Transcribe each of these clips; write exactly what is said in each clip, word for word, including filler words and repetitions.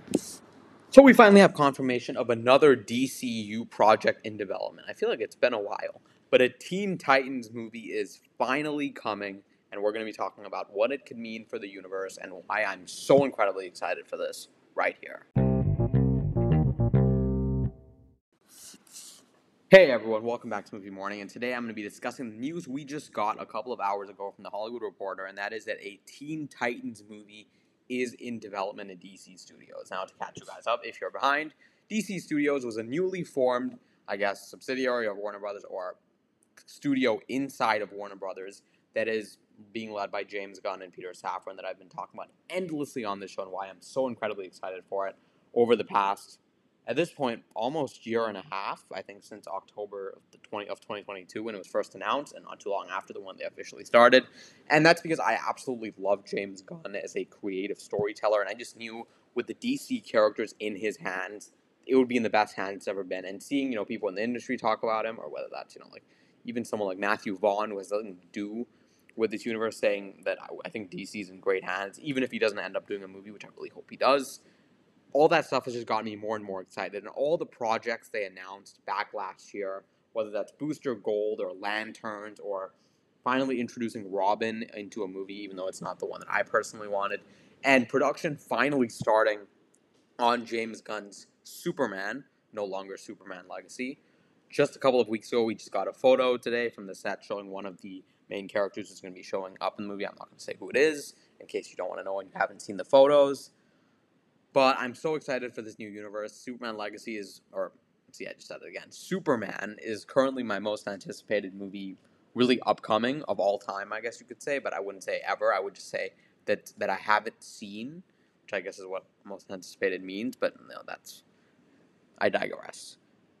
So we finally have confirmation of another D C U project in development. I feel like it's been a while, but a Teen Titans movie is finally coming, and we're going to be talking about what it could mean for the universe and why I'm so incredibly excited for this right here. Hey everyone, welcome back to Movie Morning, and today I'm going to be discussing the news we just got a couple of hours ago from The Hollywood Reporter, and that is that a Teen Titans movie is in development in D C Studios. Now, to catch you guys up, if you're behind, D C Studios was a newly formed, I guess, subsidiary of Warner Brothers, or studio inside of Warner Brothers, that is being led by James Gunn and Peter Safran, that I've been talking about endlessly on this show and why I'm so incredibly excited for it over the past, at this point, almost year and a half, I think since October of the twenty of twenty twenty-two when it was first announced, and not too long after the one they officially started. And that's because I absolutely love James Gunn as a creative storyteller, and I just knew with the D C characters in his hands, it would be in the best hands it's ever been. And seeing, you know, people in the industry talk about him, or whether that's, you know, like even someone like Matthew Vaughn, who has nothing to do with this universe, saying that I think D C's in great hands, even if he doesn't end up doing a movie, which I really hope he does. All that stuff has just gotten me more and more excited. And all the projects they announced back last year, whether that's Booster Gold or Lanterns or finally introducing Robin into a movie, even though it's not the one that I personally wanted, and production finally starting on James Gunn's Superman, no longer Superman Legacy. Just a couple of weeks ago, we just got a photo today from the set showing one of the main characters who's going to be showing up in the movie. I'm not going to say who it is, in case you don't want to know and you haven't seen the photos. But I'm so excited for this new universe. Superman Legacy is, or see, I just said it again. Superman is currently my most anticipated movie, really upcoming of all time, I guess you could say. But I wouldn't say ever. I would just say that that I haven't seen, which I guess is what most anticipated means. But no, that's I digress.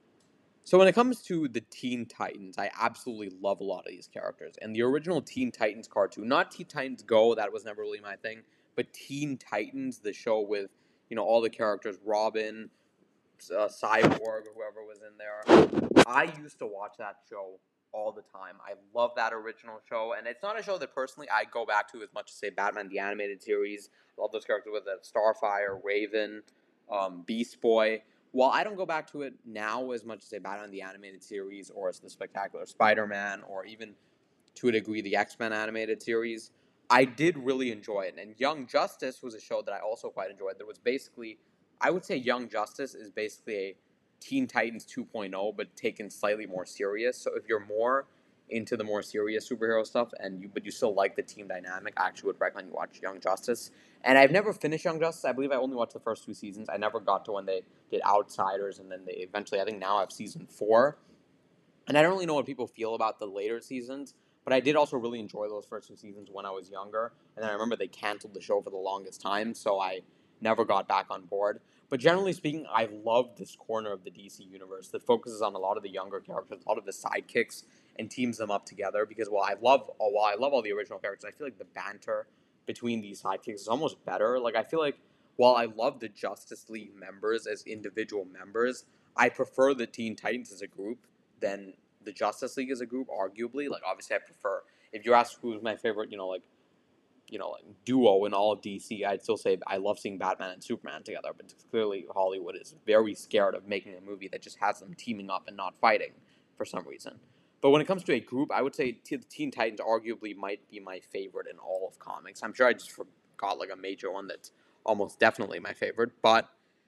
So when it comes to the Teen Titans, I absolutely love a lot of these characters. And the original Teen Titans cartoon, not Teen Titans Go, that was never really my thing, but Teen Titans, the show with, you know, all the characters, Robin, uh, Cyborg, or whoever was in there. I used to watch that show all the time. I love that original show, and it's not a show that personally I go back to as much as, say, Batman the Animated Series. I love those characters with it, Starfire, Raven, um, Beast Boy. While I don't go back to it now as much as, say, Batman the Animated Series or as the Spectacular Spider-Man or even, to a degree, the X-Men Animated Series, I did really enjoy it. And Young Justice was a show that I also quite enjoyed. That was basically, I would say Young Justice is basically a Teen Titans 2.0, but taken slightly more serious. So if you're more into the more serious superhero stuff, and you but you still like the team dynamic, I actually would recommend you watch Young Justice. And I've never finished Young Justice. I believe I only watched the first two seasons. I never got to when they did Outsiders, and then they eventually, I think now I have season four. And I don't really know what people feel about the later seasons, but I did also really enjoy those first two seasons when I was younger. And then I remember they canceled the show for the longest time, so I never got back on board. But generally speaking, I love this corner of the D C universe that focuses on a lot of the younger characters, a lot of the sidekicks, and teams them up together. Because while I love, while I love all the original characters, I feel like the banter between these sidekicks is almost better. Like I feel like while I love the Justice League members as individual members, I prefer the Teen Titans as a group than the Justice League as a group, arguably. Like, obviously, I prefer, if you ask who's my favorite, you know, like, you know, like duo in all of D C, I'd still say I love seeing Batman and Superman together, but clearly Hollywood is very scared of making a movie that just has them teaming up and not fighting for some reason. But when it comes to a group, I would say the Teen Titans arguably might be my favorite in all of comics. I'm sure I just forgot like a major one that's almost definitely my favorite, but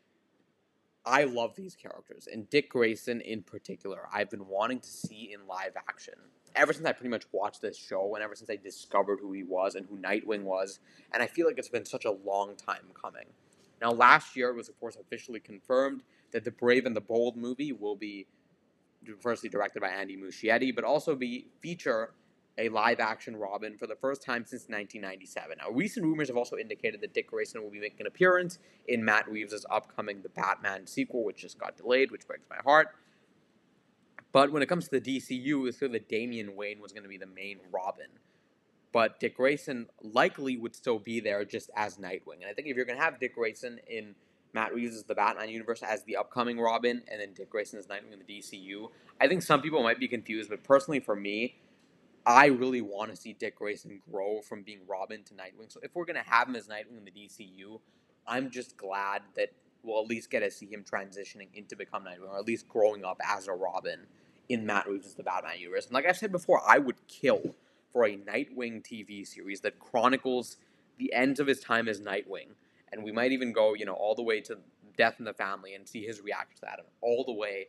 I love these characters, and Dick Grayson in particular, I've been wanting to see in live action ever since I pretty much watched this show, and ever since I discovered who he was and who Nightwing was, and I feel like it's been such a long time coming. Now, last year it was, of course, officially confirmed that the Brave and the Bold movie will be firstly directed by Andy Muschietti, but also be feature a live-action Robin for the first time since nineteen ninety-seven. Now, recent rumors have also indicated that Dick Grayson will be making an appearance in Matt Reeves' upcoming The Batman sequel, which just got delayed, which breaks my heart. But when it comes to the D C U, it's clear that Damian Wayne was going to be the main Robin. But Dick Grayson likely would still be there just as Nightwing. And I think if you're going to have Dick Grayson in Matt Reeves' The Batman universe as the upcoming Robin, and then Dick Grayson as Nightwing in the D C U, I think some people might be confused, but personally for me, I really want to see Dick Grayson grow from being Robin to Nightwing. So if we're going to have him as Nightwing in the D C U, I'm just glad that we'll at least get to see him transitioning into become Nightwing, or at least growing up as a Robin in Matt Reeves' The Batman universe. And like I've said before, I would kill for a Nightwing T V series that chronicles the ends of his time as Nightwing. And we might even go, you know, all the way to Death in the Family and see his reaction to that, and all the way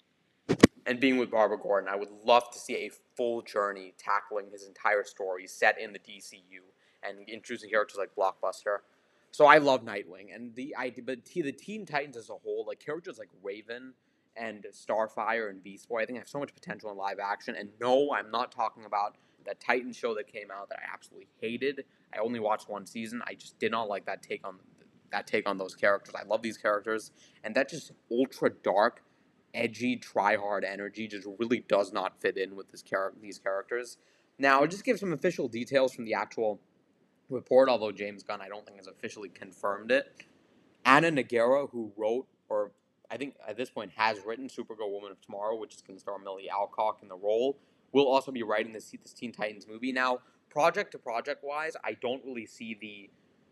and being with Barbara Gordon. I would love to see a full journey tackling his entire story set in the D C U and introducing characters like Blockbuster. So I love Nightwing, and the idea, but the Teen Titans as a whole, like characters like Raven and Starfire and Beast Boy, I think have so much potential in live action. And no, I'm not talking about that Titan show that came out that I absolutely hated. I only watched one season. I just did not like that take on that take on those characters. I love these characters, and that just ultra dark, edgy, try-hard energy just really does not fit in with this char- these characters. Now, I'll just give some official details from the actual report, although James Gunn, I don't think, has officially confirmed it. Anna Nogueira, who wrote, or I think at this point has written Supergirl Woman of Tomorrow, which is going to star Millie Alcock in the role, will also be writing this, this Teen Titans movie. Now, project to project wise, I don't really see the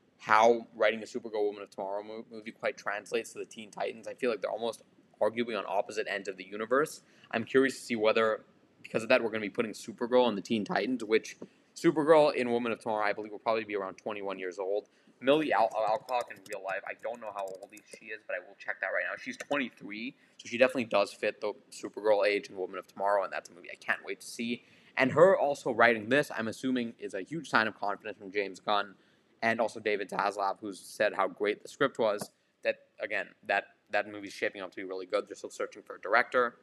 how writing a Supergirl Woman of Tomorrow movie quite translates to the Teen Titans. I feel like they're almost arguably on opposite ends of the universe. I'm curious to see whether, because of that, we're going to be putting Supergirl on the Teen Titans, which Supergirl in Woman of Tomorrow, I believe, will probably be around twenty-one years old. Millie Al- Alcock in real life, I don't know how old she is, but I will check that right now. She's twenty-three, so she definitely does fit the Supergirl age in Woman of Tomorrow, and that's a movie I can't wait to see. And her also writing this, I'm assuming, is a huge sign of confidence from James Gunn, and also David Zaslav, who's said how great the script was. That, again, that, that movie's shaping up to be really good. They're still searching for a director.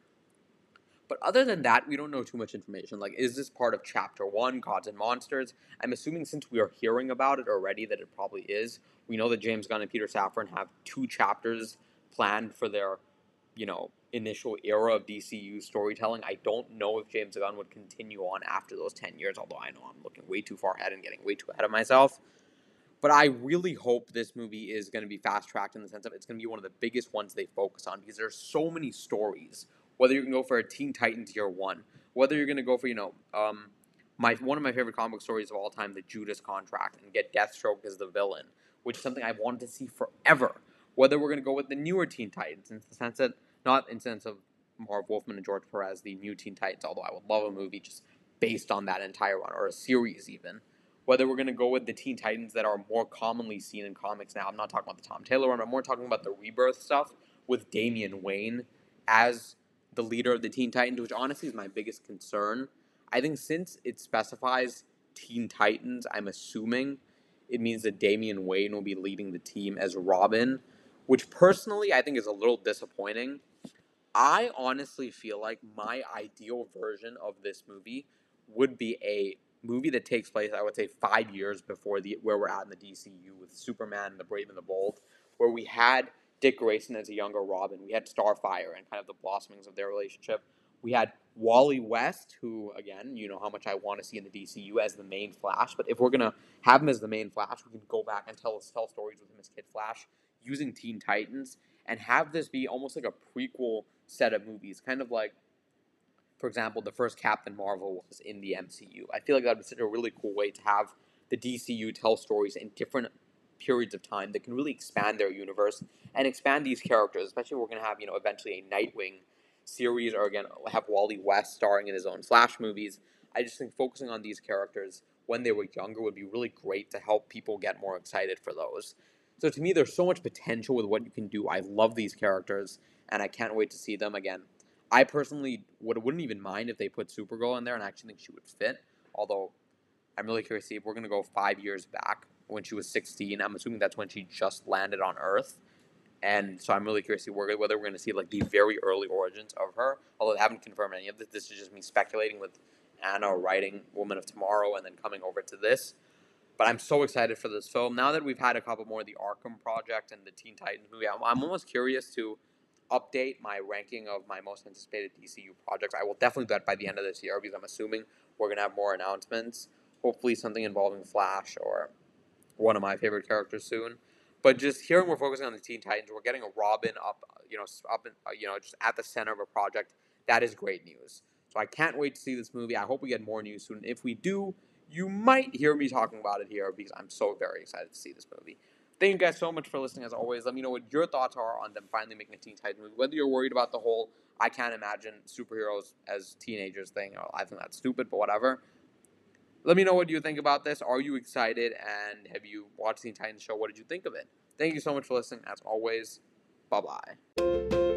But other than that, we don't know too much information. Like, is this part of Chapter one, Gods and Monsters? I'm assuming since we are hearing about it already that it probably is. We know that James Gunn and Peter Safran have two chapters planned for their, you know, initial era of D C U storytelling. I don't know if James Gunn would continue on after those ten years, although I know I'm looking way too far ahead and getting way too ahead of myself. But I really hope this movie is going to be fast-tracked in the sense of it's going to be one of the biggest ones they focus on, because there's so many stories. Whether you can go for a Teen Titans Year One, whether you're going to go for, you know, um, my one of my favorite comic book stories of all time, the Judas Contract, and get Deathstroke as the villain, which is something I've wanted to see forever. Whether we're going to go with the newer Teen Titans, in the sense that, not in the sense of Marv Wolfman and George Perez, the new Teen Titans, although I would love a movie just based on that entire run, or a series even. Whether we're going to go with the Teen Titans that are more commonly seen in comics now. I'm not talking about the Tom Taylor one, I'm more talking about the Rebirth stuff with Damian Wayne as the leader of the Teen Titans, which honestly is my biggest concern. I think since it specifies Teen Titans, I'm assuming it means that Damian Wayne will be leading the team as Robin, which personally I think is a little disappointing. I honestly feel like my ideal version of this movie would be a movie that takes place, I would say, five years before the where we're at in the D C U with Superman, the Brave and the Bold, where we had Dick Grayson as a younger Robin, we had Starfire and kind of the blossomings of their relationship. We had Wally West, who, again, you know how much I want to see in the D C U as the main Flash, but if we're going to have him as the main Flash, we can go back and tell, tell stories with him as Kid Flash using Teen Titans and have this be almost like a prequel set of movies, kind of like, for example, the first Captain Marvel was in the M C U. I feel like that would be such a really cool way to have the D C U tell stories in different periods of time that can really expand their universe and expand these characters, especially if we're going to have, you know, eventually a Nightwing series, or again, have Wally West starring in his own Flash movies. I just think focusing on these characters when they were younger would be really great to help people get more excited for those. So to me, there's so much potential with what you can do. I love these characters, and I can't wait to see them again. I personally would, wouldn't even mind if they put Supergirl in there, and I actually think she would fit. Although, I'm really curious to see if we're going to go five years back when she was sixteen. I'm assuming that's when she just landed on Earth. And so I'm really curious to see whether we're going to see like the very early origins of her. Although they haven't confirmed any of this. This is just me speculating with Anna writing Woman of Tomorrow and then coming over to this. But I'm so excited for this film. Now that we've had a couple more of the Arkham Project and the Teen Titans movie, I'm, I'm almost curious to update my ranking of my most anticipated D C U projects. I will definitely do that by the end of this year, because I'm assuming we're going to have more announcements. Hopefully something involving Flash or one of my favorite characters soon. But just hearing we're focusing on the Teen Titans, we're getting a Robin up, you know, up, in, you know, just at the center of a project. That is great news. So I can't wait to see this movie. I hope we get more news soon. If we do, you might hear me talking about it here, because I'm so very excited to see this movie. Thank you guys so much for listening. As always, let me know what your thoughts are on them finally making a Teen Titans movie. Whether you're worried about the whole "I can't imagine superheroes as teenagers" thing, or I think that's stupid, but whatever. Let me know what you think about this. Are you excited? And have you watched the Teen Titans show? What did you think of it? Thank you so much for listening. As always, bye bye.